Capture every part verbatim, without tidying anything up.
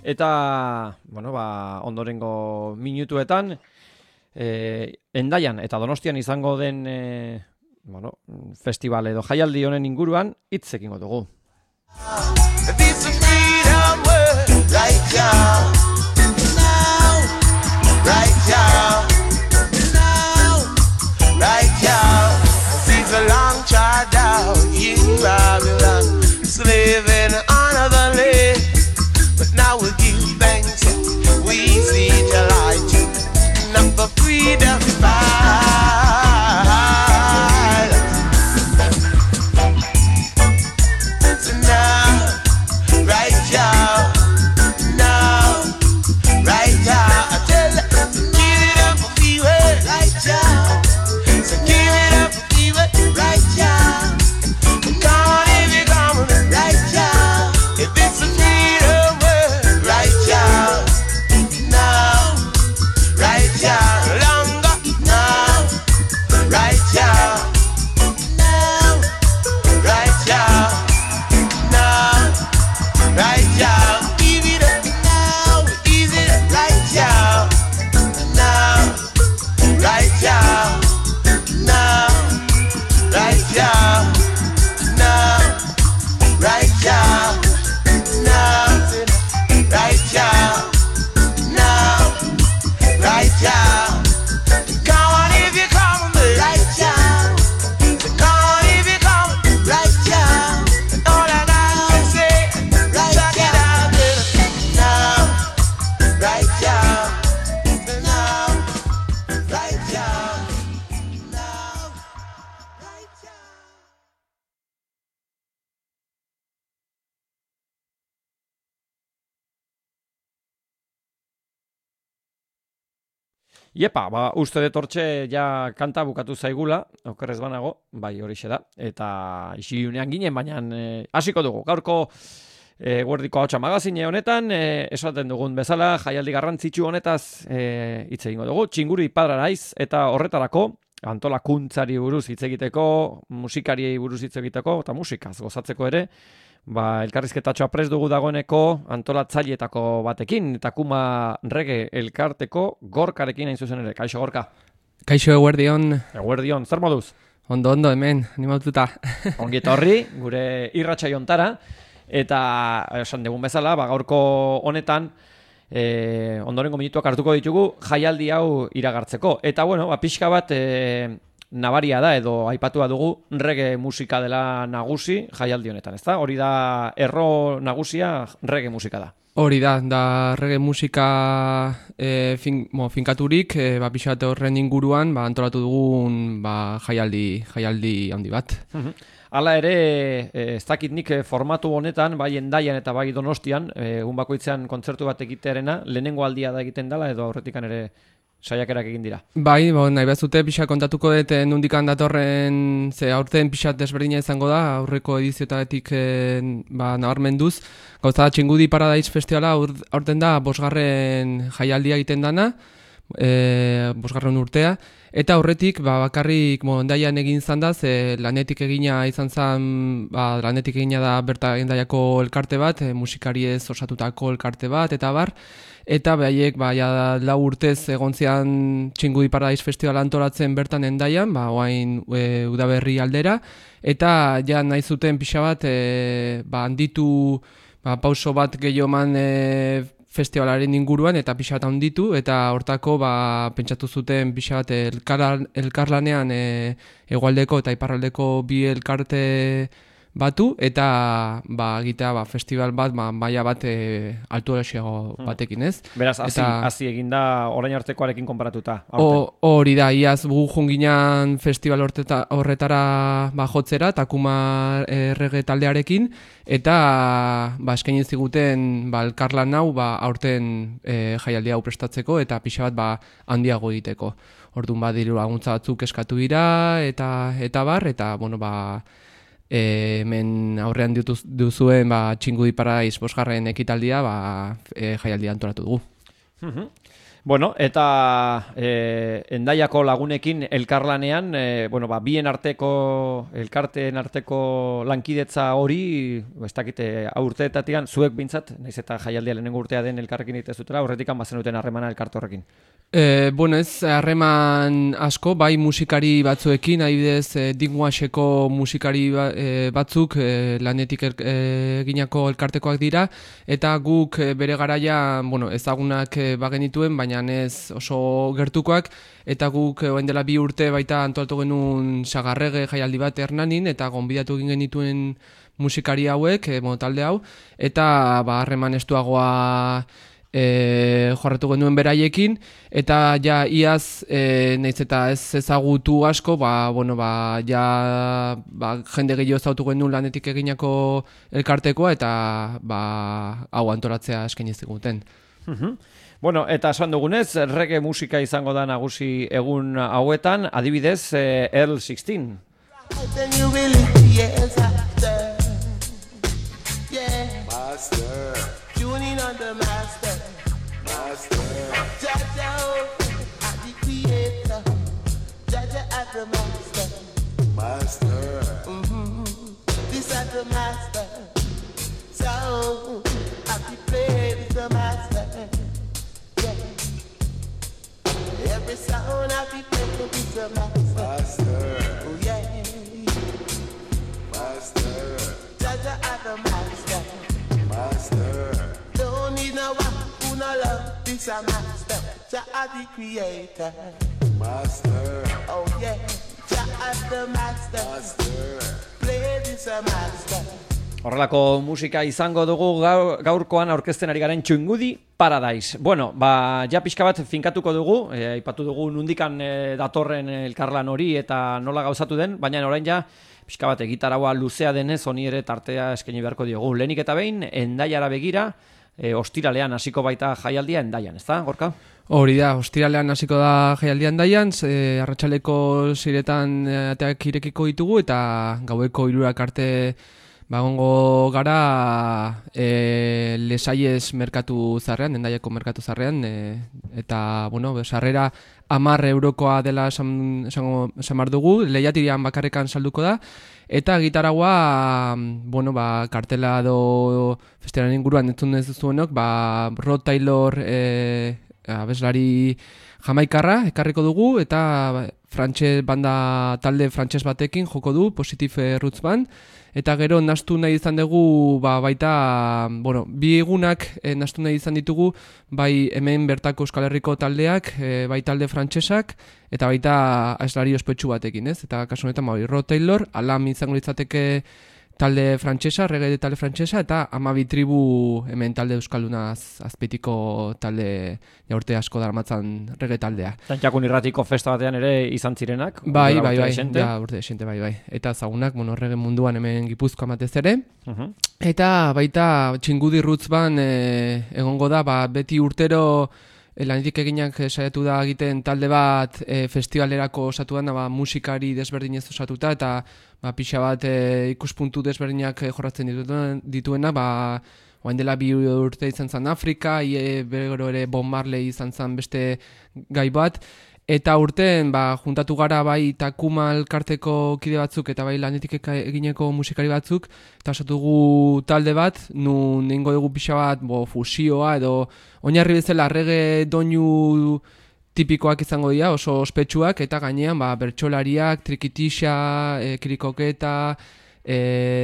eta bueno, ba, ondorengo minutuetan e, Endaian eta Donostian izango den e, bueno, festival edo jaialdi honen inguruan hitz egingo dugu. Living another day, but now we give thanks. We see the light, not for freedom fight. So now, right now, now, right now, I tell you, give it up for fever, right now. So give it up for fever, right now. Iepa, ba, uste dut hortxe ja kanta bukatu zaigula, okerrez banago, bai horixe da, eta isiliunean ginen, baina e, hasiko dugu. Gaurko e, Guerdiko Ahotsa magazine honetan, e, esaten dugun bezala, jaialdi garrantzitsu honetaz e, hitz egingo dugu, Txinguri Padra naiz, eta horretarako, antolakuntzari buruz hitz egiteko, musikariei buruz hitz egiteko, eta musikaz gozatzeko ere, ba, elkarrizketatxoa prest dugu dagoeneko antolatzaileetako batekin, eta Kuma Reggae elkarteko Gorkarekin hain zuzen ere. Kaixo, Gorka? Kaixo, eguerdion. Eguerdion, zer moduz? Ondo, ondo, hemen, animatuta. Ongi etorri, gure irratsaio hontara, eta esan dugun bezala, ba, gaurko honetan, e, ondorengo minutuak hartuko ditugu jaialdi hau iragartzeko. Eta, bueno, ba, pixka bat... E, nabaria da edo aipatua dugu reggae musika dela nagusi jaialdi honetan, ezta? Hori da erro nagusia reggae musika da. Hori da, da reggae musika e, fin, mo, finkaturik, e, ba, pixat horren inguruan ba, antolatu dugun ba, jaialdi, jaialdi handi bat. Hala ere, ez dakit nik formatu honetan, bai Endaian eta bai Donostian, egun bakoitzean kontzertu bat egitearena, lehenengo aldia da egiten dela edo aurretikan ere saiakerak egin dira. Bai, bon, nahi behazute pixat kontatuko dut nundikan datorren, ze aurten pixat desberdina izango da, aurreko edizioetatik e, ba, nabarmenduz. Gauza da, Txingudi Paradise Festivala aurten da bosgarren jaialdia egiten dana, e, bosgarren urtea, eta aurretik ba, bakarrik Endaian egin izan da, ze lanetik egina izan zen, ba, lanetik egina da berta Endaiako elkarte bat, e, musikariez osatutako elkarte bat, eta bar, eta behaiek ba, ja, lau urtez egon zian Txingudi Paradise Festival antolatzen bertan Endaian, ba, oain e, udaberri aldera, eta ja nahi zuten pixa bat e, ba, handitu ba, pauso bat gehioman e, festivalaren inguruan eta pixa bat handitu, eta hortako ba, pentsatu zuten pixa bat elkar, elkarlanean e, hegoaldeko eta iparraldeko bi elkarte batu, eta ba, egitea ba, festival bat, ba, maila bat e, altuaraxeago batekin, ez? Beraz, hazi, eta, hazi eginda orain artekoarekin konparatuta. Hori da, iaz gu junginan festival horteta, horretara ba, jotzera, Takuma e, reggae taldearekin, eta ba, eskaini ziguten ba, elkarlan hau ba, aurten e, jaialdia hau prestatzeko, eta pixa bat ba, handiago egiteko. Orduan ba, diru laguntza batzuk eskatu dira, eta, eta bar, eta bueno, ba, E, hemen aurrean duzuen ba, Txingudi Paradise bosgarren ekitaldia ba, e, jaialdia antolatu dugu. Bueno, eta e, Hendaiako lagunekin elkarlanean, e, bueno, ba, bien arteko, elkarteen arteko lankidetza hori, ez dakite, urteetatikan, zuek bintzat, naiz eta jaialdia lehenengo urtea den elkarrekin itezutela, horretikan bazenuten harremana elkarte horrekin. E, bueno, ez harreman asko, bai musikari batzuekin, adibidez e, Dinguaseko musikari ba, e, batzuk e, lanetik er, e, eginako elkartekoak dira, eta guk e, bere garaia, bueno, ezagunak e, bagenituen, baina ez oso gertukoak, eta guk orain dela bi urte baita antolatu genuen sagarrege jaialdi bat Hernanin, eta gonbidatu egin genituen musikari hauek, e, bueno, talde hau, eta ba, harreman estuagoa E, jorratu genuen beraiekin, eta ja iaz e, nahiz eta ez ezagutu asko, ba, bueno, ba, ja ba, jende gehiago ezautu genuen lanetik eginako elkartekoa, eta ba, hau antolatzea eskaini ziguten. Mhm. Bueno, eta esan dugunez, reggae musika izango da nagusi egun hauetan, adibidez, eh, Earl sixteen. Then you really, yes, master. Yeah. Master. Tuning on the master. Master. Jaja, at the creator. Jaja at the master. Master. Mm-hmm. This at the master. So, at the play is the master. Yeah. Every sound at the play is the master. Master. Oh, yeah. Master. Jaja at the master. Master. Don't need no one who no love. This a master. Jah at the creator. Master. Oh yeah. Jah at the master. Master. Play this a master. Horrelako musika izango dugu gaur, gaurkoan aurkezten ari garen Txingudi Paradise. Bueno, ba, ja pixka bat finkatuko dugu, e, aipatu dugu nundikan e, datorren elkarlan hori eta nola gauzatu den, baina orain ja pixka bat egitaragoa luzea denez honi ere tartea eskaini beharko diogu. Lehenik eta behin, Hendaiara begira, e, ostiralean hasiko baita jaialdia Hendaian, ezta, Gorka? Hori da, ostiralean hasiko da jaialdia Hendaian, e, arratsaleko seiretan ateak irekiko ditugu eta gaueko hirurak arte bagongo gara e, Lesaiez merkatu zarrean, Hendaiako merkatu zarrean, e, eta, bueno, sarrera hamar eurokoa dela esan, esan, esan bar dugu, lehiatirian bakarrekan salduko da, eta gitaragua, bueno, ba, kartela do festivalaren inguruan entzun ez duzuenok, ba, Rod Taylor e, abeslari jamaikarra ekarriko dugu, eta frantses banda talde frantses batekin joko du, Positive Roots Band, eta gero nahastu nahi izan dugu ba, baita, bueno, bi egunak e, nahastu nahi izan ditugu bai hemen bertako Euskal Herriko taldeak, e, bai talde frantsesak, eta baita aizlari ospetsu batekin, ez? Eta kasu honetan bai Rod Taylor, Alam izango litzateke talde frantsesa, reggae talde frantsesa, eta Hamabi tribu hemen talde euskalduna az, azpitiko talde jaurte asko daramatzan reggae taldea. Tantxakun irratiko festa batean ere izan zirenak. Bai, bai, bai, ja, urte esente, bai, bai. Eta zagunak, bueno, reggae munduan hemen Gipuzkoa matez ere. Uh-huh. Eta baita Txingudi Roots Band e, egongo da, ba, beti urtero e, lanetik eginak saiatu da egiten talde bat e, festivalerako osatu da, ba, musikari desberdinez osatuta, eta ba, pixa bat e, ikuspuntu desberdinak e, jorratzen dituena, dituena ba, oain dela bi urte izan zen Afrika, ie bergero ere Bob Marley izan zen beste gai bat, eta urten ba, juntatu gara bai Takuma elkarteko kide batzuk eta bai lanetik egineko musikari batzuk, eta osatugu talde bat, nun egingo dugu pixa bat bo, fusioa edo oinarri bezala reggae doinu tipikoak izango dira, oso ospetsuak, eta gainean ba, bertsolariak, trikitixa, e, kirikoketa, e,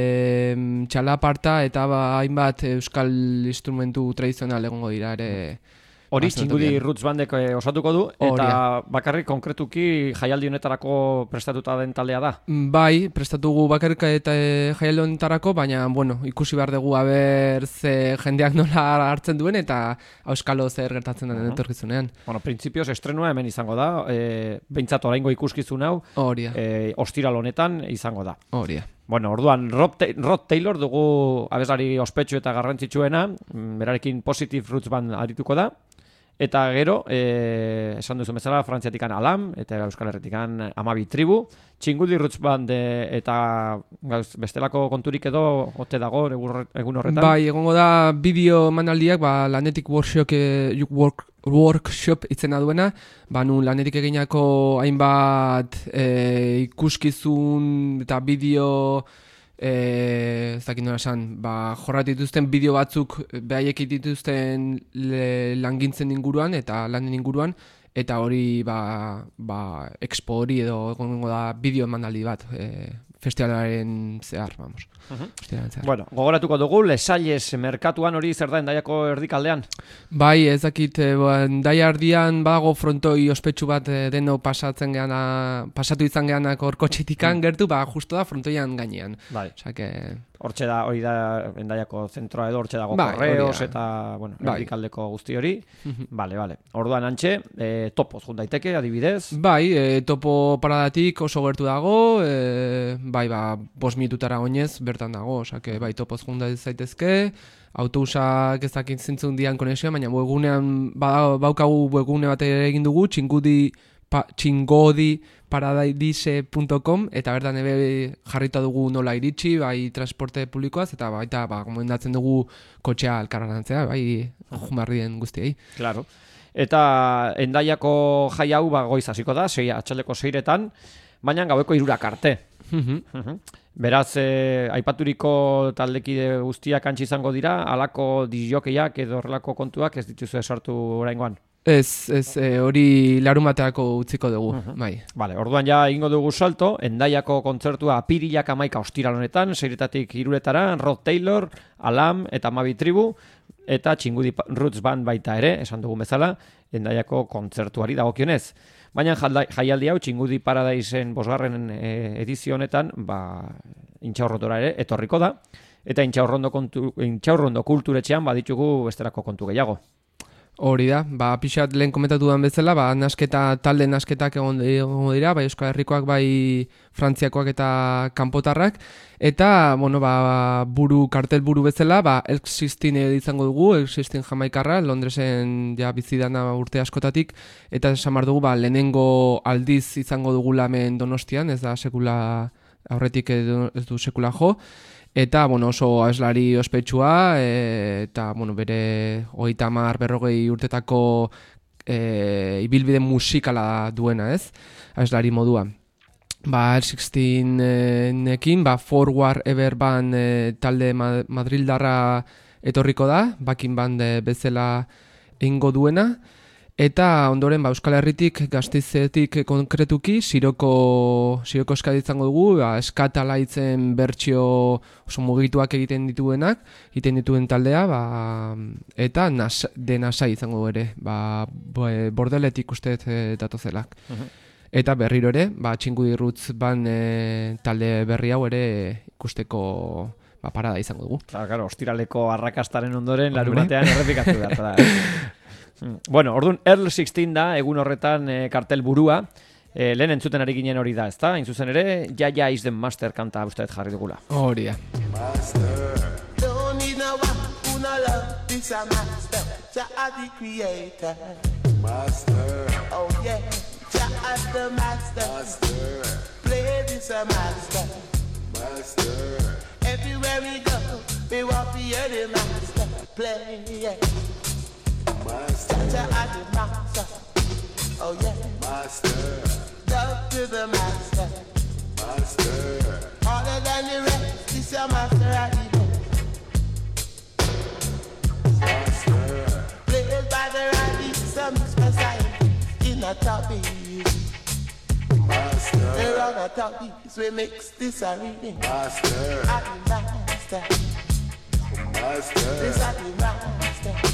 txalaparta, eta ba, hainbat euskal instrumentu tradizional egongo dira ere. Hori Txingudi Roots Bandek osatuko du, eta bakarrik konkretuki jaialdi honetarako prestatuta den taldea da? Bai, prestatugu bakarrik eta jaialdi honetarako, baina bueno, ikusi behar dugu aber ze jendeak nola hartzen duen, eta auskalo zer gertatzen den etorkizunean. Bueno, printzipioz estrenua hemen izango da, e, behintzat oraingo ikuskizun hau, e, ostiral honetan izango da. Horia. Bueno, orduan, Rod, Rod Taylor dugu abeslari ospetsu eta garrantzitsuena, berarekin Positive Roots Band arituko da, eta gero, e, esan duzu bezala, Frantziatikan Alam, eta Euskal Herritikan Hamabi tribu, Txingudi Roots Band e, eta gauz, bestelako konturik edo ote dago egun horretan? Bai, egongo da bideo manaldiak, ba, lanetik workshop, e, work, workshop itzena duena, ba, nun lanetik eginako hainbat e, ikuskizun eta bideo, e, ez dakit nola esan, ba, jorrat dituzten bideo batzuk behaiek dituzten le, langintzen inguruan eta lanen inguruan, eta hori ba, ba, expo hori edo egongo da bideo emanaldi bat, e, festivalaren zehar, vamos. Uh-huh. Bueno, gogoratuko dugu, Lesaies merkatuan hori zer da Endaiako erdikaldean? Bai, ez dakit, e, Endaia erdian badago frontoi ospetsu bat e, deno pasatzen geana, pasatu izan geanak hor kotxetikan mm. gertu, ba, justo da frontoian gainean. Bai. Osa, que... Hortxe da, hori da Endaiako zentroa edo, hortxe dago bai, Correos eta, bueno, bai. Erdikaldeko guzti hori. Bale, bale. Orduan antxe, e, topoz jun daiteke, adibidez? Bai, e, topo paradatik oso gertu dago, e, bai, ba, bos minututara oinez bertan dago, osake, bai, topoz jun zaitezke, autobusak ez dakit zintzun dian konexioa, baina webgunean ba, baukagu webgune bat egin dugu, txingudi, pa, txingodi paradise punto com, eta bertan ebe jarrita dugu nola iritsi, bai transporte publikoaz, eta baita ba, gomendatzen dugu kotxea elkarrantzea, bai jumarrien guztiei. Claro. Eta Endaiako jai hau ba, goiz hasiko da, sei, atxaldeko seiretan, baina gaueko hirurak arte. Beraz, eh, aipaturiko taldekide guztiak antzi izango dira, halako disjokeiak edo horrelako kontuak ez dituzu esartu oraingoan. Ez, ez, e, hori larumateako utziko dugu, uh-huh. bai. Vale, orduan ja egingo dugu salto, Endaiako kontzertua apirilak amaika ostiral honetan, seiretatik hiruretara, Rod Taylor, Alam eta Mavi Tribu, eta Txingudi Roots Band baita ere, esan dugun bezala, Endaiako kontzertuari dagokionez. Baina jaialdi hau Txingudi Paradisen bosgarren e, edizio honetan, ba, Intxaurrondora ere etorriko da, eta Intxaurrondo, kontu, Intxaurrondo kulturetxean baditugu bestelako kontu gehiago. Hori da, ba, pixat lehen komentatu duan bezala, ba, nasketa, talde nasketak egon dira, bai Euskal Herrikoak, bai Frantziakoak eta kanpotarrak, eta, bueno, ba, buru, kartel buru bezala, ba, Elk Sistine izango dugu, Elk Sistine Jamaikarra, Londresen ja bizidana urte askotatik, eta esan behar dugu, ba, lehenengo aldiz izango dugu lamen Donostian, ez da sekula, aurretik ez du sekula jo, eta bueno, oso abeslari ospetsua, e, eta bueno, bere hogeita hamar berrogei urtetako e, ibilbide musikala duena, ez? Abeslari modua. Ba, L sixteen-ekin, ba, Forward Ever Band e, talde madrildarra etorriko da, backing band e, bezala egingo duena, eta ondoren ba, Euskal Herritik Gasteizetik konkretuki Siroko Siroko eskadi izango dugu, ba, eskatalaitzen bertsio oso mugituak egiten dituenak, egiten dituen taldea, ba, eta nas, de nasai izango ere, ba, bordeletik uste datozelak. Uh-huh. Eta berriro ere, ba, Txingudi Roots Band e, talde berri hau ere ikusteko ba, parada izango dugu. Claro, claro, ostiraleko arrakastaren ondoren larumatean errepikatu behar da. Bueno, orduan Earl sixteen da, egun horretan e, kartel burua, e, lehen entzuten ari ginen hori da, ezta? Hain zuzen ere, Ja Ja is the Master kanta usteet jarri dugula. Hori da. Don't need no one who no love, this a master, Jah the creator. Master. Oh yeah, Jah is the master. Master. Play this a master. Master. Everywhere we go, we want to hear the master play, yeah. Master, Jah the master. Oh yeah, master. Love to the master, master. Harder than the rest, this your master at the best. Master. Played by the right, some special in a topic. Master. They're on a topic, we mix this a reading. Master. At the master. Master. This at the master.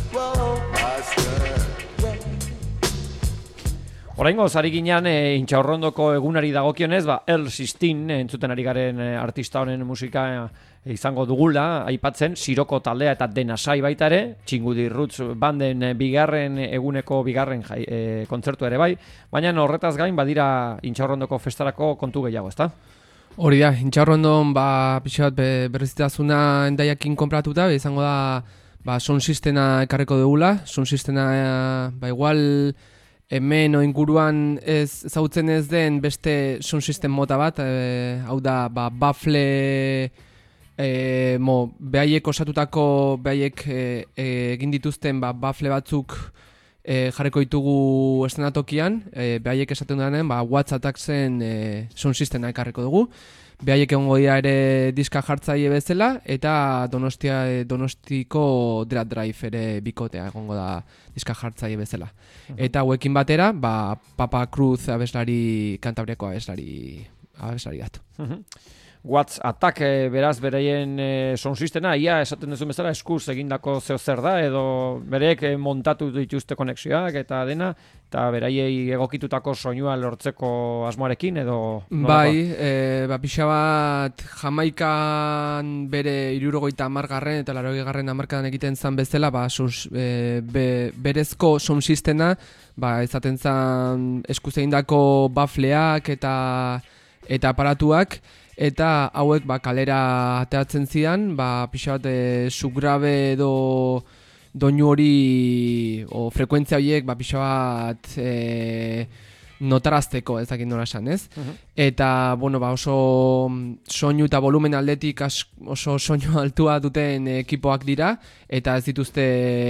Oraingo zari ginean e, Intxaurrondoko egunari dagokionez, ba, Earl sixteen e, entzuten ari garen e, artista honen musika e, izango dugula, aipatzen, Siroko taldea eta Denasai baita ere, Txingudi Roots banden e, bigarren eguneko bigarren jai, e, kontzertu ere bai, baina horretaz gain badira Intxaurrondoko festarako kontu gehiago, ezta? Hori da, Intxaurrondon ba, pixat be, berrizitazuna Endaiakin konpratuta, izango da ba, sound sistema ekarreko dugula, sound sistema ba, igual hemen o inguruan ez zautzen ez den beste sound system mota bat, e, hau da ba, baffle e, mo, behaiek osatutako behaiek e, e, egin dituzten ba, baffle batzuk e, jarriko ditugu eszenatokian, e, behaiek esaten dudanen, ba, WhatsApp zen e, sound systema ekarriko dugu. Behaiek egongo dira ere diska jartzaile bezala, eta Donostia, e, Donostiko Dread Drive ere bikotea egongo da diska jartzaile bezala. Uh-huh. Eta hauekin batera, ba, Papa Cruz abeslari, Kantabriako abeslari, abeslari gatu. Uh-huh. What's Attack e, beraz bereien e, sound systema, ia esaten duzu bezala eskuz egindako zeo zer da, edo bereek e, montatu dituzte konexioak eta dena, eta beraiei egokitutako soinua lortzeko asmoarekin, edo... Bai, e, ba, pixa bat Jamaikan bere hirurogeita hamargarren eta laurogeigarren hamarkadan egiten zan bezala, ba, sus, e, be, berezko sound systema, ba, ezaten zan eskuz egindako bafleak eta, eta aparatuak, eta hauek ba, kalera ateratzen zidan, ba, pixa bat e, subgrabe edo doinu hori o frekuentzia horiek ba, pixa bat e, notarazteko, ez dakit nola esan, ez? Uh-huh. Eta, bueno, ba, oso soinu eta volumen aldetik as, oso soinu altua duten ekipoak dira, eta ez dituzte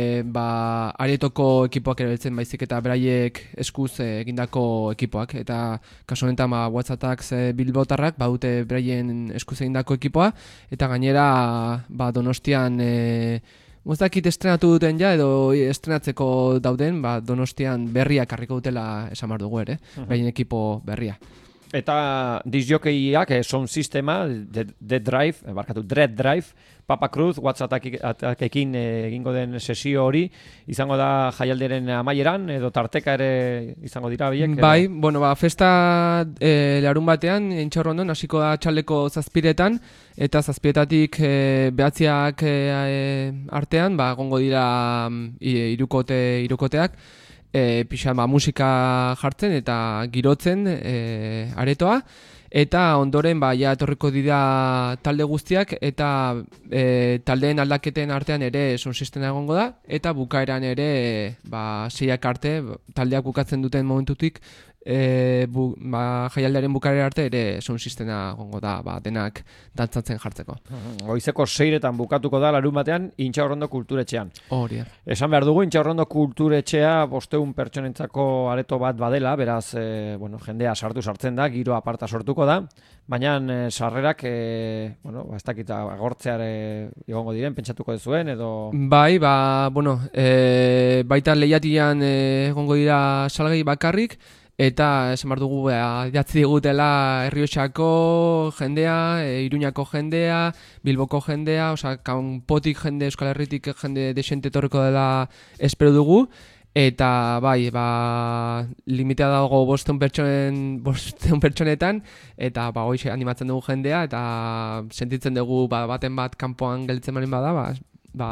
ba, aretoko ekipoak erabiltzen baizik eta beraiek eskuz egindako ekipoak. Eta kasu honetan ba, WhatsAppak bilbotarrak badute beraien eskuz egindako ekipoa, eta gainera ba, Donostian... E, Mozakit estrenatu duten ja, edo estrenatzeko dauden, ba, Donostian berriak harriko dutela esan behar dugu ere, uh-huh. Baien ekipo berria. Eta disjokeiak, eh, sound sistema, Dead Drive, eh, barkatu, Dread Drive, Papa Cruz, WhatsAppekin eh, egingo den sesio hori, izango da jaialderen amaieran, edo tarteka ere izango dira biek? Bai, edo? Bueno, ba, festa eh, larun batean, Intxaurrondon, hasiko da txaldeko zazpiretan, eta zazpiretatik e, behatziak e, artean, ba, gongo dira irukote, irukoteak, e, pixa, ba, musika jartzen eta girotzen e, aretoa, eta ondoren ba, ja etorriko dira talde guztiak, eta e, taldeen aldaketen artean ere sound systema egongo da, eta bukaeran ere ba, seiak arte, taldeak bukatzen duten momentutik, E, bu, ba, jaialdearen bukarera arte ere sound systema gongo da ba, denak dantzatzen jartzeko. Goizeko seiretan bukatuko da larun batean Intxaurrondo kulturetxean. Hori. Esan behar dugu Intxaurrondo kulturetxea bosteun pertsonentzako areto bat badela, beraz e, bueno, jendea sartu sartzen da, giro aparta sortuko da, baina e, sarrerak e, bueno, ez dakit agortzeare egongo diren, pentsatuko duzuen edo... Bai, ba, bueno, e, baita lehiatian e, egongo dira salgai bakarrik, eta esan behar dugu jatzi digutela Errioxako jendea, e, Iruñako jendea, Bilboko jendea, osea, kanpotik jende, Euskal Herritik jende desente etorriko dela espero dugu, eta bai, ba, limitea dago bosteun pertsonen, bosteun pertsonetan, eta ba, hoxe animatzen dugu jendea, eta sentitzen dugu ba, baten bat kanpoan gelditzen baldin bada, ba, ba,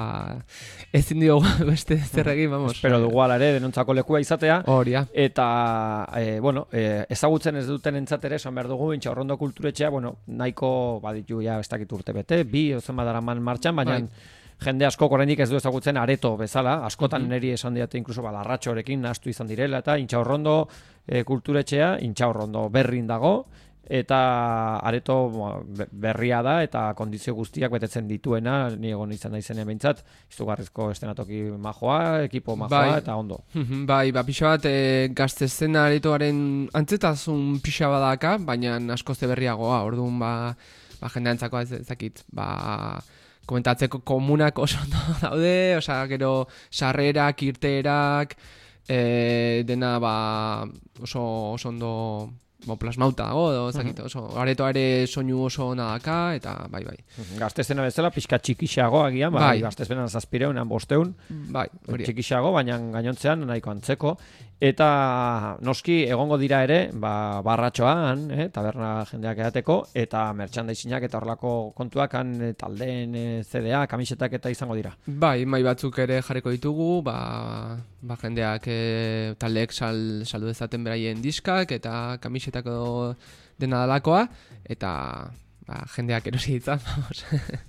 ezin diogu beste zer egin, vamos. Espero dugu ala ere denontzako lekua izatea. Horia. Eta, e, bueno, e, ezagutzen ez duten entzatere, esan behar dugu, Intxaurrondo kulturetxea, bueno, nahiko baditu ja ez dakit urte bete, bi, ozen badaraman martxan, baina bai. Jende asko oraindik ez du ezagutzen areto bezala, askotan mm-hmm. neri esan diate inkluso balarratxorekin nahastu izan direla, eta Intxaurrondo e, kulturetxea, Intxaurrondo berrin dago, eta areto berria da eta kondizio guztiak betetzen dituena, ni egon izan naizenean behintzat, izugarrizko estenatoki majoa, ekipo majoa, bai. Eta ondo. Bai, ba, pixa bat, e, gaztezen aretoaren antzetasun pixa badaka, baina askoz berriagoa, orduan, ba, ba jendeantzako ez ezakit, ba, komentatzeko komunak oso ondo daude, osea, gero sarrerak, irteerak, e, dena, ba, oso, oso ondo... Bo, plasmauta dago, edo, ezakit, oso, aretoa ere soinu oso ona daka, eta bai, bai. Gaztezena bezala, pixka txikixago agian, bai, bai. Gaztezenan zazpireun, bosteun, bai, txikixago, baina gainontzean nahiko antzeko. Eta noski egongo dira ere, ba, barratxoan, eh, taberna jendeak edateko, eta merchandisinak eta horrelako kontuak han taldeen e, C D A, kamisetak eta izango dira. Bai, mai batzuk ere jarriko ditugu, ba, ba jendeak e, taldeek sal, saldu dezaten beraien diskak eta kamisetak edo dena dalakoa, eta ba, jendeak erosi ditzan, vamos.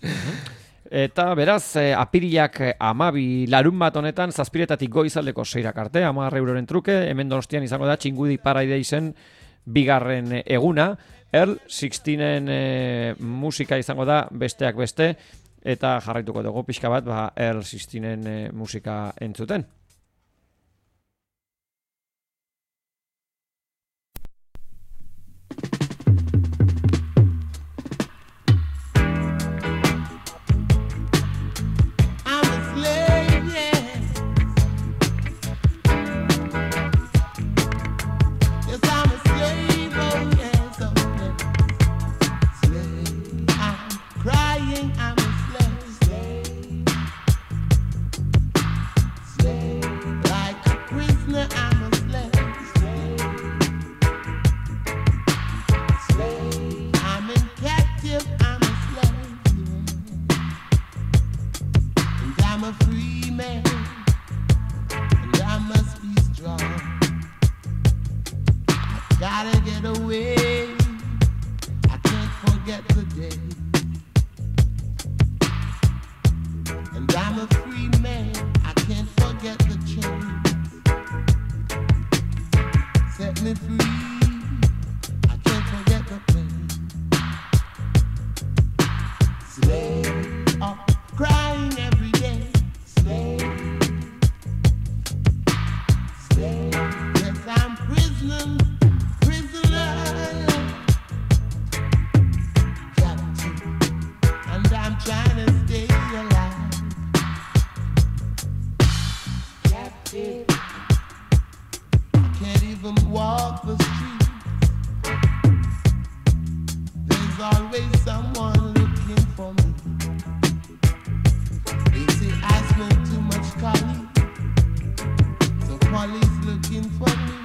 Eta beraz, eh, apirilak amabi larun bat honetan, zazpiretatik goizaldeko seirak arte, hamar euroren truke, hemen Donostian izango da Txingudi Paradisen bigarren eguna, Earl sixteenen eh, musika izango da besteak beste, eta jarraituko dugu pixka bat, ba, Earl sixteenen eh, musika entzuten. I'm a free man, and I must be strong. I gotta get away, I can't forget the day. And I'm a free man, I can't forget the chains. Set me free, I can't forget the pain. Slave up, crying every day. Slave, slave. Yes, I'm prisoner, prisoner, captive, and I'm trying to stay alive. Captive, I can't even walk the streets. There's always someone looking for me. They say I smoke too much coffee, so police looking for me.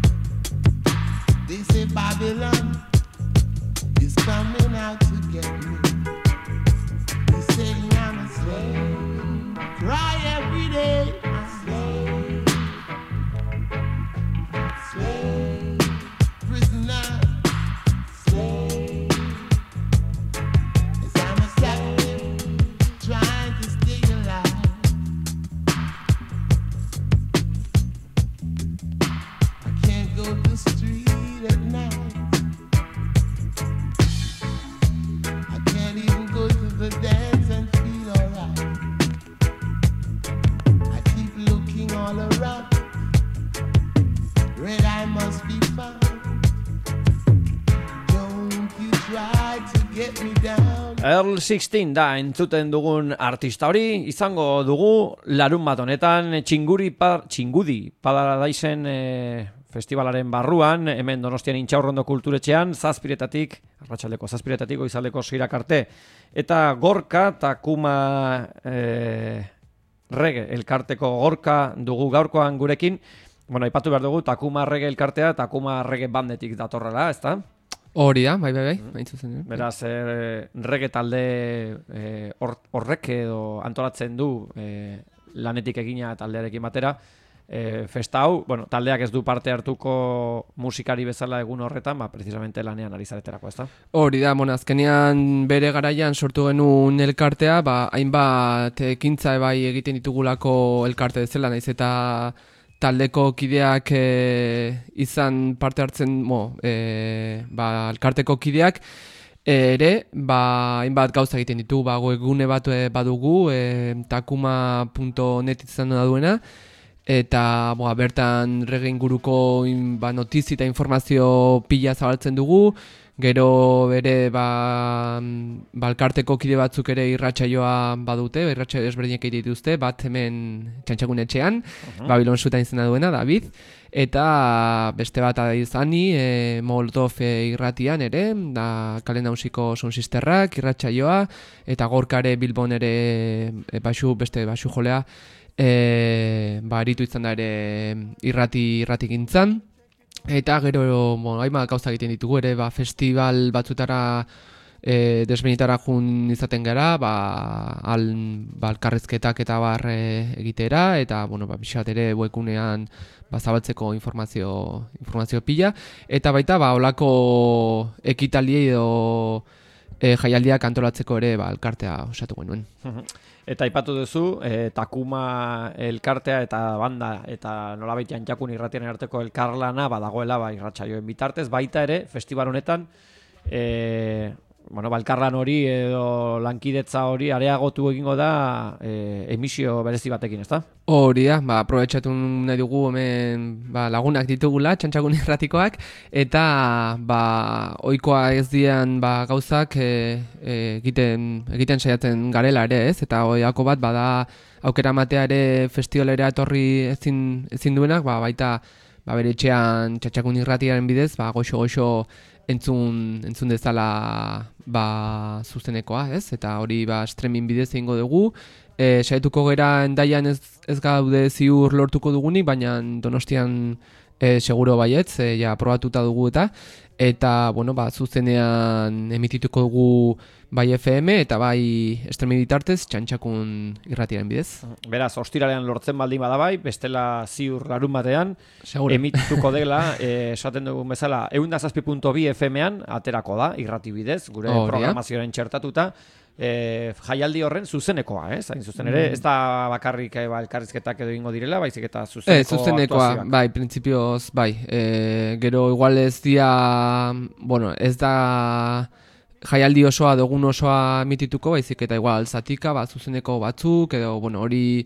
They say Babylon is coming out to get me. They say I'm a slave, cry every day. Slave, slave, prisoner, slave. Yes, I'm a captive, trying to stay alive. I can't go to the street at night. I can't even go to the dance and feel alright. I keep looking all around. Red eye must be found. Don't you try to get me down. Earl sixteen da entzuten dugun artista hori, izango dugu larun bat honetan txinguri par, txingudi Paradiesen e, festivalaren barruan, hemen Donostian Intxaurrondo kulturetxean, zazpiretatik, arratsaldeko zazpiretatik, goizaldeko seirak arte, eta Gorka Takuma e, Reggae elkarteko Gorka dugu gaurkoan gurekin. Bueno, aipatu behar dugu, Takuma Reggae elkartea, Takuma Reggae bandetik datorrela, ezta? Hori da, bai, bai, bai. Hain zuzen, eh? Beraz, eh, reggae talde eh, hor- horrek edo antolatzen du eh, lanetik egina taldearekin batera. Eh, festa hau, bueno, taldeak ez du parte hartuko musikari bezala egun horretan, ba, precisamente lanean ari zareterako, ezta? Hori da, bueno, azkenean bere garaian sortu genuen elkartea, ba, hainbat ekintza bai egiten ditugulako elkarte bezala, naiz eta taldeko kideak e, izan parte hartzen, mo, e, ba, elkarteko kideak ere, ba, hainbat gauza egiten ditu, ba, webgune bat e, badugu, e, takuma punto net izan da duena, eta boa, bertan reggae inguruko in, ba, notizi eta informazio pila zabaltzen dugu, gero bere ba, ba, elkarteko kide batzuk ere irratsaioa badute, irratsaio desberdinak egiten dituzte, bat hemen Txantxagun etxean, uh-huh. Babilon Zutan izena duena, David, eta beste bat izani, e, Molotov e, irratian ere, da Kale Nausiko Sound Sisterrak, irratsaioa, eta Gorkare Bilbon ere e, basu, beste basu jolea, e, ba, aritu izan da ere irrati irrati gintzan. Eta gero, bueno, hainbat gauza egiten ditugu ere, ba, festival batzutara e, desbenitara jun izaten gara, ba, al, ba, alkarrezketak eta bar e, egitera, eta, bueno, ba, pixat ere webgunean ba, zabaltzeko informazio, informazio pila, eta baita, ba, olako ekitaldi edo e, jaialdiak antolatzeko ere, ba, elkartea osatu genuen. Eta aipatu duzu, e, Takuma elkartea eta banda eta nolabait Jantxakun irratien arteko elkarlana badagoela ba, irratsaioen bitartez, baita ere, festival honetan, e, bueno, ba, elkarlan hori edo lankidetza hori areagotu egingo da e, emisio berezi batekin, ezta? Hori da, ba, aprobetxatu nahi dugu hemen ba, lagunak ditugula, Txantxagun irratikoak, eta ba, ohikoa ez dian ba, gauzak e, e, egiten, egiten saiatzen garela ere, ez? Eta hoiako bat bada aukera matea ere festivalera etorri ezin, ezin duenak, ba, baita ba, bere etxean Txantxagun irratiaren bidez, ba, goxo-goxo entzun, entzun dezala ba, zuzenekoa, ez? Eta hori ba, streaming bidez egingo dugu. E, saietuko gera endaian ez, ez gaude ziur lortuko dugunik, baina Donostian E, seguro baietz, e, ja probatuta dugu eta, eta, bueno, ba, zuzenean emitituko dugu bai F M eta bai estremi bitartez txantxakun irratiaren bidez. Beraz, ostiralean lortzen baldin badabai, bestela ziur larun batean, Seguro. emitituko dela, eh, esaten dugun bezala, ehun zazpi puntu bi F M-an aterako da, irrati bidez, gure Hori da. programazioaren txertatuta, E, jaialdi horren zuzenekoa, ez? Hain zuzen ere, ez da bakarrik e, ba, elkarrizketak edo ingo direla, baizik eta zuzeneko E, zuzenekoa, aktuazioak. bai, printzipioz, bai. E, gero igual ez dia, bueno, ez da jaialdi osoa, dugun osoa emitituko, baizik eta igual zatika, ba, zuzeneko batzuk, edo, bueno, hori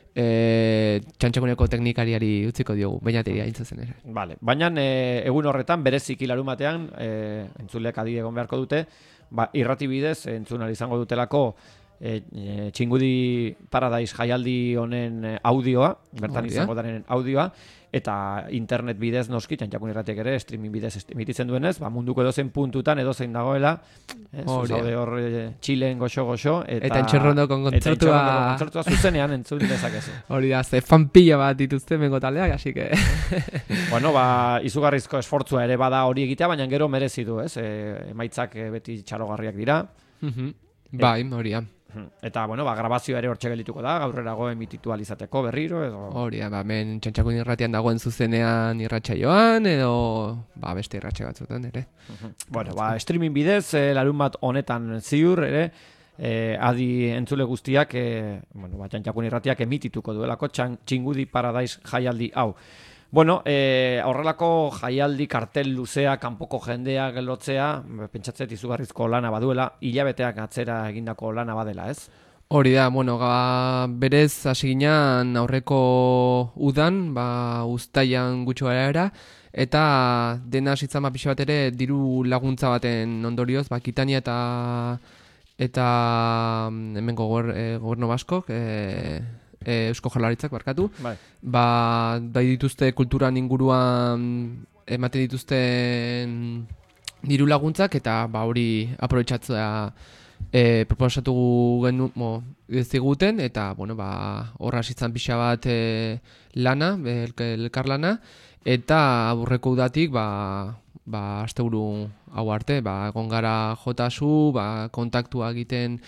e, txantxakuneko teknikariari utziko diogu, bainateria intzazen ere. Vale. Baina e, egun horretan, bereziki larumatean, e, entzuleak adi egon beharko dute, ba, irrati bidez, entzun ahal izango dutelako e, e, Txingudi Paradise jaialdi honen e, audioa, bertan Hori da. izango daren audioa, eta internet bidez noski, txantxakun irratiek ere, streaming bidez emititzen duenez, ba, munduko edozein puntutan edozein dagoela, eh, Hori da. zaude hor e, Txilen goxo-goxo, eta, Eta Entxerrondoko eta kontzertua- Entxerrondoko kontzertua zuzenean entzun dezakezu. Hori da, ze fan pila bat dituzte mengo taldeak, así que... Bueno, ba, izugarrizko esfortzua ere bada hori egitea, baina gero merezi du, ez? E, emaitzak e, beti txalogarriak dira. Mhm. Bai, hori da. Eta, bueno, ba, grabazioa ere hortxe geldituko da, gaurrerago emititu ahal izateko berriro, edo... Hori da, ba, hemen txantxakun irratian dagoen zuzenean irratsaioan edo ba, beste irratxe batzutan ere. Bueno, ba, streaming bidez, e, larun bat honetan ziur, ere, e, adi entzule guztiak, e, bueno, ba, txantxakun irratiak emitituko duelako txan, Txingudi Paradise jaialdi hau. Bueno, e, horrelako jaialdi kartel luzea, kanpoko jendea gelotzea, pentsatzet izugarrizko lana baduela, hilabeteak atzera egindako lana badela, ez? Hori da, bueno, ga, berez hasi ginean aurreko udan, ba, uztailan gutxo gara, eta dena hasitzen ba pixa bat ere diru laguntza baten ondorioz, ba, Kitania eta eta hemen gogor, e, goberno baskok, e, e, Eusko Jaurlaritzak barkatu, Bai. ba, bai dituzte kulturan inguruan ematen dituzten diru laguntzak, eta ba, hori aprobetxatzea e, proposatu genu, mo, ziguten, eta bueno, ba, horra hasitzen pixa bat e, lana, elk- elkarlana, eta aurreko udatik ba, ba, asteburu hau arte, ba, egon gara jotasu, ba, kontaktua egiten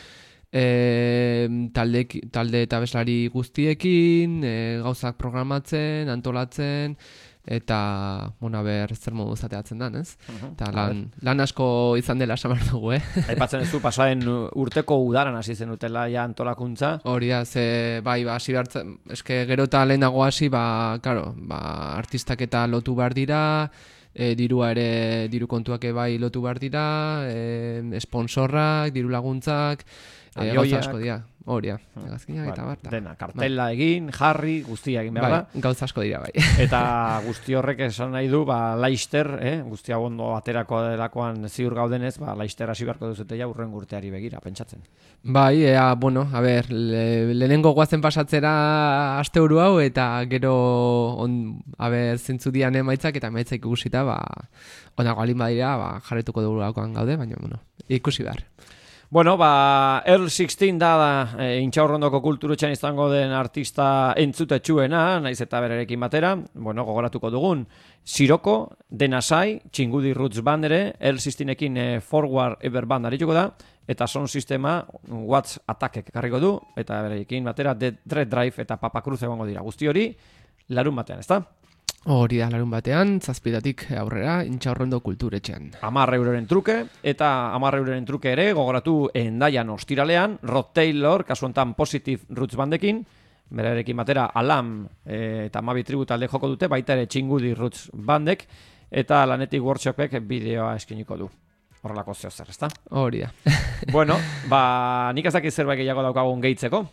e, talde, talde eta abeslari guztiekin, e, gauzak programatzen, antolatzen, eta, bueno, ber, zer modu zateatzen dan, ez? Eta lan, lan asko izan dela esan behar dugu, eh? Aipatzen ez du, pasaren urteko udaran hasi zenutela ja antolakuntza. Hori da, ze, bai, ba, hasi behartzen, eske gero eta lehenago hasi, ba, claro, ba, artistak eta lotu behar dira, e, dirua ere, diru kontuak bai lotu behar dira, e, sponsorrak, diru laguntzak, e, gauza Avioiak. asko dira, hori da, gazkinak eta Bueno, barta. dena, kartela egin, jarri, guztia egin behar Bai, da. gauza asko dira, bai. Eta guzti horrek esan nahi du, ba, laister, eh? guztia ondo aterako delakoan ziur gaudenez, ba, laister hasi beharko duzute ja urren urteari begira, pentsatzen. Bai, ea, bueno, a ber, le, lehenengo guazen pasatzera asteburu hau, eta gero, on, a ber, zintzu dian emaitzak, eta emaitzak ikusita, ba, onago alin badira, ba, jarretuko dugu lakoan gaude, baina, bueno, ikusi behar. Bueno, ba, Earl sixteen da, da e, Intxaurrondoko kulturutxan izango den artista entzutetsuena, naiz eta berarekin batera, bueno, gogoratuko dugun, Siroko, Denasai, Txingudi Roots Band ere, Earl sixteen-ekin e, Forward Ever Band arituko da, eta sound sistema Watts Attack ekarriko du, eta berarekin batera Dead Dread Drive eta Papa Cruz egongo dira. Guzti hori, larun batean, ezta? Hori da, larun batean, zazpidatik aurrera, Intxaurrondo kulturetxean. Amar euroren truke, eta amar euroren truke ere, gogoratu Endaian ostiralean, Rod Taylor, kasu honetan Positive Roots bandekin, berarekin batera Alam e, eta Mabi Tribu talde joko dute, baita ere Txingudi Roots bandek, eta Lanetik Workshopek bideoa eskiniko du. Horrelako zeo zer, ezta? Hori da. Bueno, ba, nik ez dakit zerbait gehiago daukagun gehitzeko.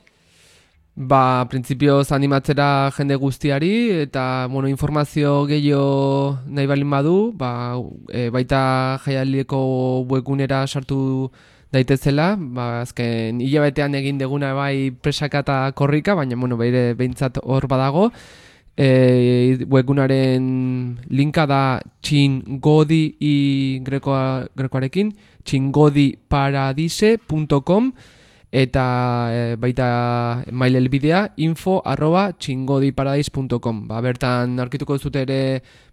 Ba, printzipioz animatzera jende guztiari, eta, bueno, informazio gehiago nahi balin badu, ba, e, baita jaialdiko webgunera sartu daitezela, ba, azken hilabetean egin deguna bai presaka eta korrika, baina, bueno, beire behintzat hor badago, e, webgunaren linka da txingodi i grekoa, grekoarekin, txingodiparadise punto com, eta e, baita mail helbidea info arroba txingodiparadis punto com. Ba, bertan aurkituko duzute ere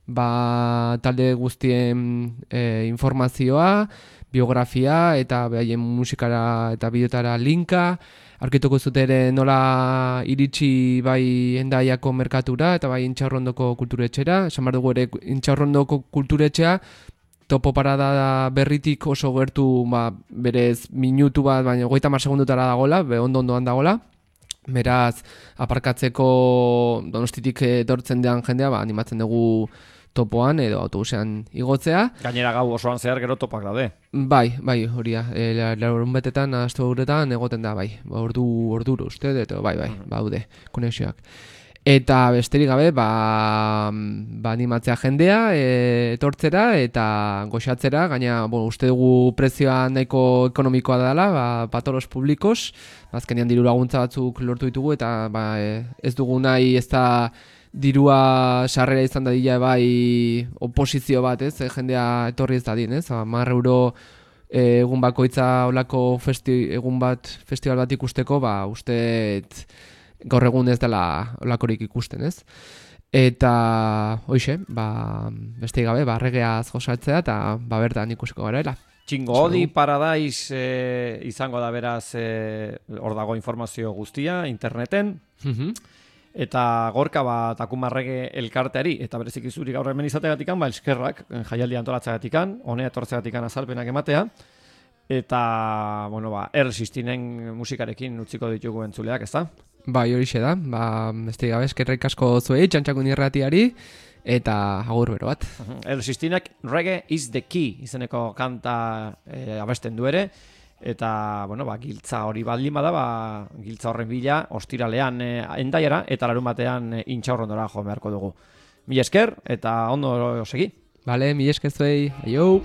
ba, talde guztien e, informazioa, biografia eta behaien musikara eta bideotara linka. Aurkituko zute ere nola iritsi bai Hendaiako merkatura eta bai Intxaurrondoko kulturetxera. Esan behar dugu ere Intxaurrondoko kulturetxea topo parada berritik oso gertu ba, berez minutu bat, baina hogeita hamar segundutara dagola, be ondo ondoan dagola. Beraz, aparkatzeko Donostitik etortzen dean jendea, ba, animatzen dugu topoan edo autobusean igotzea. Gainera gau osoan zehar gero topak daude. Bai, bai, horia. E, Larun betetan, astu guretan egoten da, bai. Ba, ordu, orduro uste, eta bai, bai, mm. baude, konexioak. Eta besterik gabe, ba, ba animatzea jendea, e, etortzera eta goxatzera, gaina, bueno, uste dugu prezioa nahiko ekonomikoa dela, ba, patoros publikos, azkenean diru laguntza batzuk lortu ditugu, eta ba, e, ez dugu nahi ez da dirua sarrera izan dadila bai oposizio bat, ez, e, jendea etorri ez dadin, ez, hamar euro e, egun bakoitza olako festi, egun bat, festival bat ikusteko, ba, uste gaur egun ez dela olakorik ikusten, ez? Eta, hoxe, ba, beste gabe, ba, regeaz gozatzea eta ba, bertan ikusiko garaela. Txingodi Paradise e, izango da beraz e, hor dago informazio guztia interneten. Mm-hmm. Eta gorka ba, Takumarrege elkarteari, eta berezik izuri gaur hemen izateagatikan, ba, eskerrak, jaialdi antolatzeagatikan, honea etortzeagatikan azalpenak ematea. Eta, bueno, ba, Earl Sistinen musikarekin utziko ditugu entzuleak, ezta? Bai, horixe da, ba, beste gabe eskerrik asko zuei, txantxakun irratiari, eta agur bero bat. Uh-huh. Earl Sistinek Reggae is the key izeneko kanta e, abesten du ere, eta, bueno, ba, giltza hori baldin bada, ba, giltza horren bila, ostiralean e, Hendaiara, eta larun batean e, Intxaurrondora jo beharko dugu. Mila esker, eta ondo segi. Bale, mila esker zuei, aio!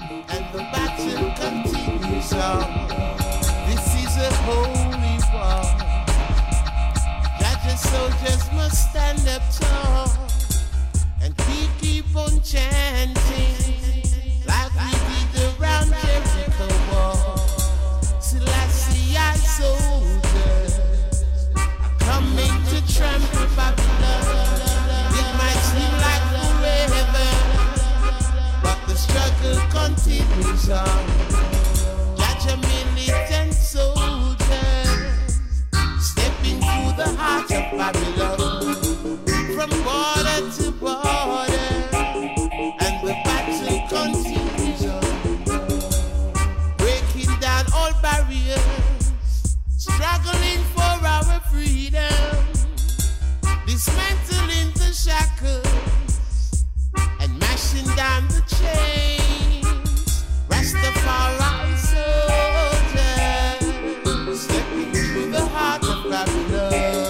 Soldiers must stand up tall and we keep on chanting like we did around Jericho wall. Selassie, our soldiers are coming to trample Babylon. It might seem like forever, but the struggle continues on. Judge a militant soldier stepping through the heart of Babylon, from border to border, and the battle continues on, breaking down all barriers, struggling for our freedom, dismantling the shackles, and mashing down the chains. Rastafari soldiers, stepping through the heart of Babylon.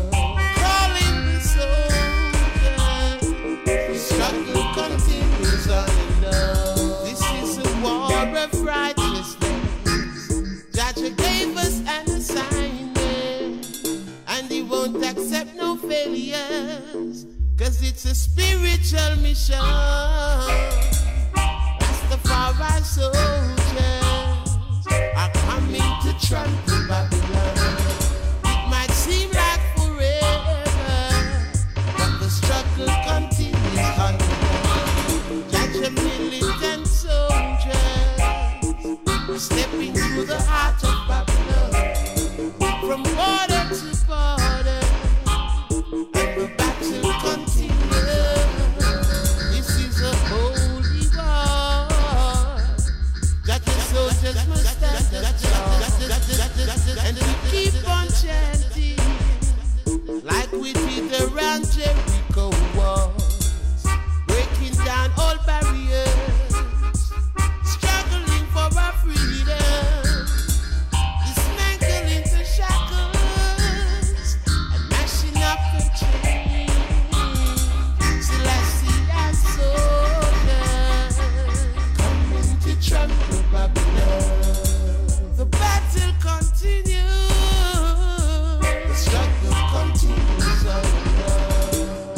Accept no failures, cause it's a spiritual mission. Rastafari soldiers are coming to trample Babylon. It might seem like forever, but the struggle continues on. Judge a militant soldiers stepping through the heart of Babylon, from border to border. And we keep on chanting like we did around Jericho walls, breaking down all barriers, struggling for our freedom, dismantling the shackles and mashing up the chains. Selassie and soldiers coming to trample Babylon. The battle continues, the struggle continues on.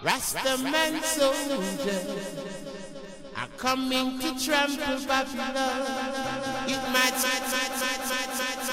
Rastaman soldiers are coming to trample Babylon. It might, might, might, might, might, might,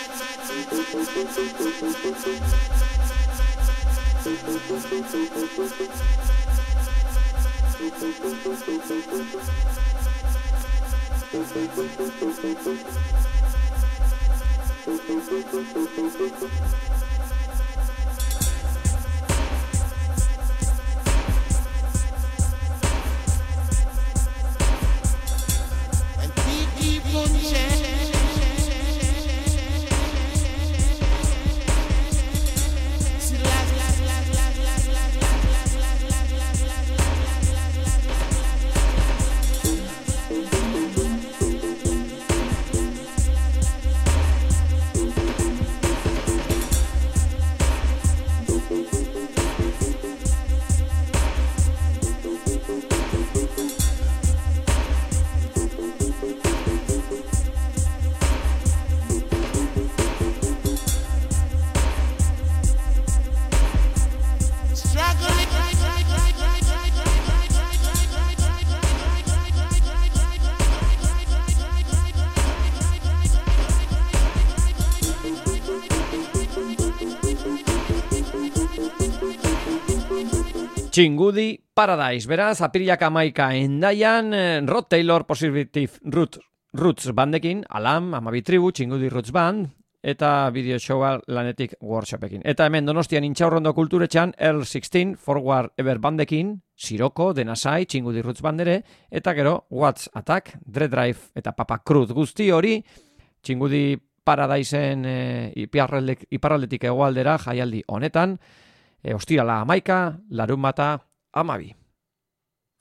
Txingudi Paradise, beraz, apirilak amaika endaian, Rod Taylor Positive Roots, Roots bandekin, Alam, Amabi Tribu, Txingudi Roots Band, eta bideo showa lanetik workshopekin. Eta hemen Donostian Intxaurrondo kulturetxan, Earl sixteen Forward Ever bandekin, Siroko, Denasai, Txingudi Roots bandere, eta gero, What's Attack, Dread Drive eta Papa Cruz guzti hori, Txingudi Paradiseen e, iparraldetik hegoaldera jaialdi honetan, E, ostirala amaika, larunbata amabi.